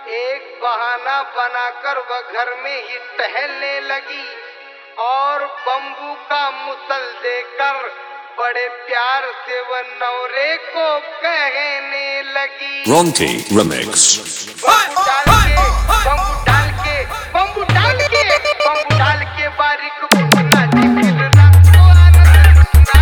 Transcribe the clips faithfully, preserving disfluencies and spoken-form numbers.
एक बहाना बनाकर वह घर में ही टहलने लगी और बम्बू का मुसल देकर बड़े प्यार से वह नौरे को कहने लगी। Ronti Remix। बम्बू डाल के बम्बू डाल के बम्बू डाल के बम्बू डाल के बारीक बुना जी फिर रात को आनंद लुटना।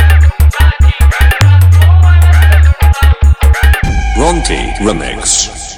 Ronti Remix।